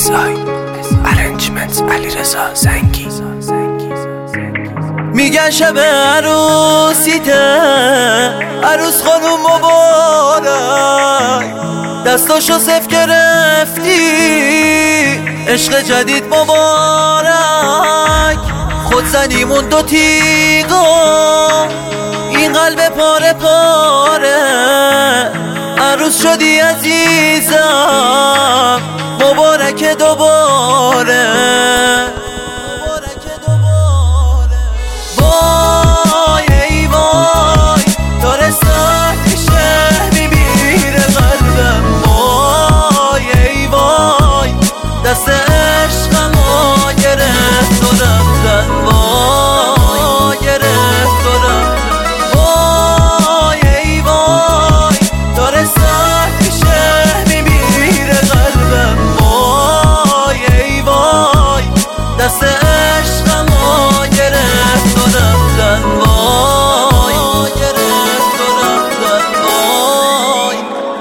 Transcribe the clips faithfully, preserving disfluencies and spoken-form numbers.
آی ارنجمنت علیرضا زنگی. میگن شب عروسیته، عروس خانوم مبارک، دستاشو صف گرفتی، عشق جدید مبارک. خود زنیمون دو تیغا، این قلب پاره پاره، عروس شدی عزیزم، مبارک دوباره. وای ای وای داره سرتشه میمیره قلبم، وای ای وای دست عشقمو گرفت و رفتن، وای گرفت و رفتن. وای ای وای داره سرتشه میمیره قلبم، وای ای وای دست عشقمو گرفت و رفتن، وای گرفت و رفتن، وای.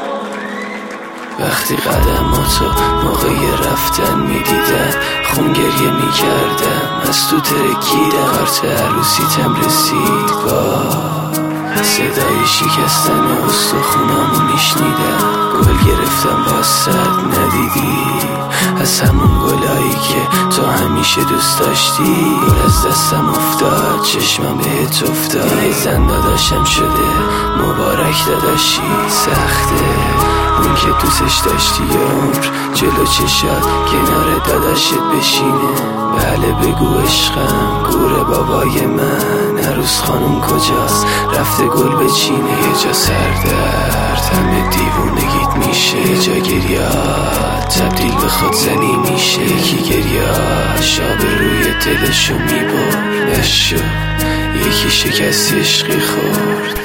وقتی قدماتو موقع رفتن میدیدن، خون گریه میکردم از تو ترکیدم. کارت عروسیتم رسید با صدای شکستن استخونامو میشنیدم. گل گرفتم با صد ندیدی، از همون گلایی که تو همیشه دوست داشتی. گل از دستم افتاد، چشمم بهت افتاد، دیگه زن داداشم شده، مبارک داداشی. سخته اون که دوستش داشتی عمر جلو چشات کنار داداشت بشینه. بله بگو عشقم گور بابای من، عروس خانم کجاست رفته گل بچینه. یه جا سردرد همه دیوونگیت میشه، یه جا گریات تبدیل به خودزنی میشه. یکی گریاش آب روی دلشو میبرد نشو، یکی شکست عشقی خورد.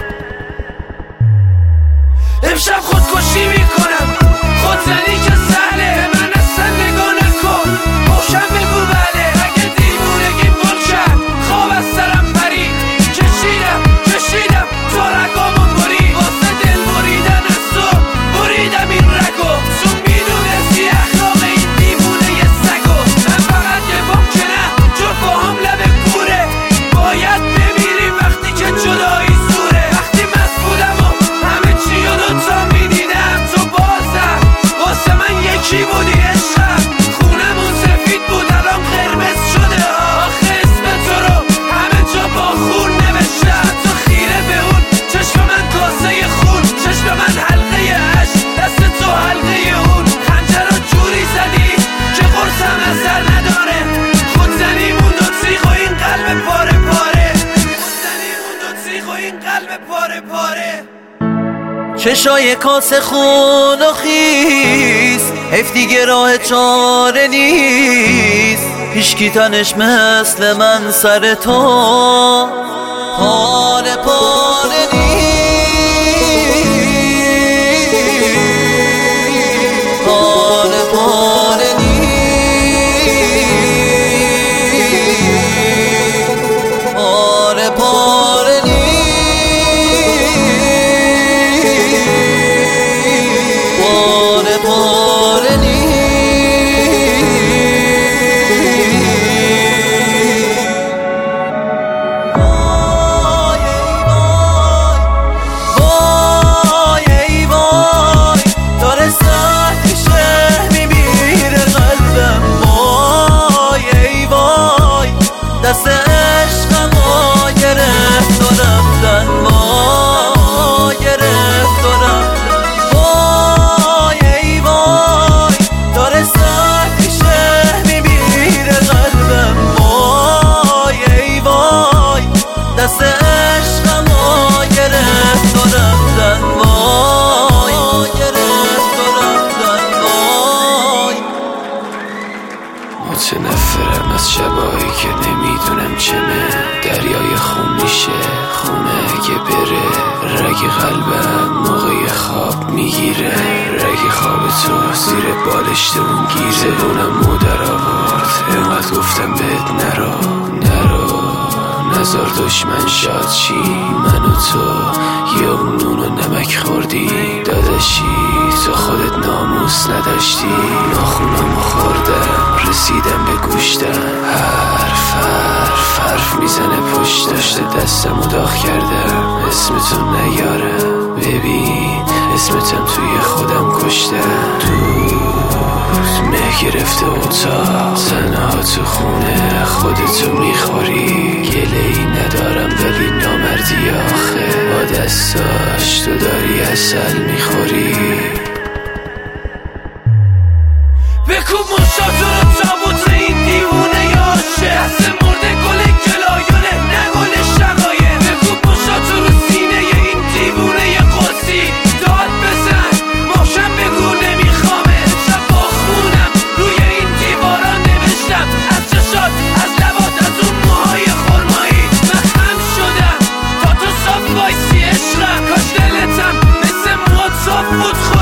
امشب خودکشی میکنم، خودزنی که سهله، به من اصلا نگاه نکن، روشن بگو بله. اگه دیوونگیم گل شد، خواب از سرم پرید، کشیدم کشیدم تو رگامو برید، واسه دل بریدن از تو بریدم این رگو. تو میدونستی اخلاق این دیوونه یه سگو، من فقط یه بام که نه جور باهم لب کوره. باید بمیریم وقتی که جدایی زوره. وقتی مست بودم و همه چی و دوتا میدیدم، تو بازم واسه من یکی بودی عشقم. خونمون سفید بود الان قرمز شده، آخه اسم تو رو همه جا با خون نوشتم. تو خیره به اون چشم من کاسه خون، چشم من حلقه عشق، دست تو حلقه اون. خنجر رو جوری زدی که قرصم اثر نداره، خود زنیمون دو تیغ و این قلب پاره پاره، خود زنیمون دو تیغ و این قلب پاره پاره. چشای کاسه خون و خیس، حیف دیگه راه چاره نیست. هیچکی تنش مثل من سر تو پاره پاره نیست، پاره پاره نیست، پاره پاره نیست. دست عشقمو گرفت و رفتن، وای گرفت و رفتن. وای ای وای داره سرتشه میمیره قلبم، وای ای وای دست عشقمو گرفت و رفتن، وای گرفت و رفتن، وای. متنفرم از شبایی که نمیدونم چمه، دریای خون میشه خونه اگه بره. رگ قلبم موقع خواب میگیره، رگ خواب تو زیر بالشت اون گیره. زبونم مدر آورد اینقدر گفتم بهت نرو نرو، نزار دشمن شاد چی. من و تو یه نون و نمک خوردی داداشی، تو خودت ناموس دوست نداشتی. ناخونامو خوردم رسیدم به گوشتم، حرف حرف حرف میزنه پشت داشته دستمو داغ کردم. اسمتون نیارم ببین اسمتم توی خودم کشتم. دوست مه گرفته اتاق تنها تو خونه خودتو میخوری. گله ای ندارم ولی نامردی آخه با دستاش تو داری عسل میخوری. بکوب مشتاتو رو تابوت این دیوونه یاشه، دست مرده گل گلایونه نه گل شقایه. بکوب مشتاتو رو سینه این دیوونه ی قدسی، داد بزن ماشم بگو نمیخوامه. شب با خونم روی این دیوارا نوشتم، از چشات از لبات از اون موهای خرمایی. من خم شدم تا تو صاف وایسی عشقم، کاش دلتم مثل موات صاف بود.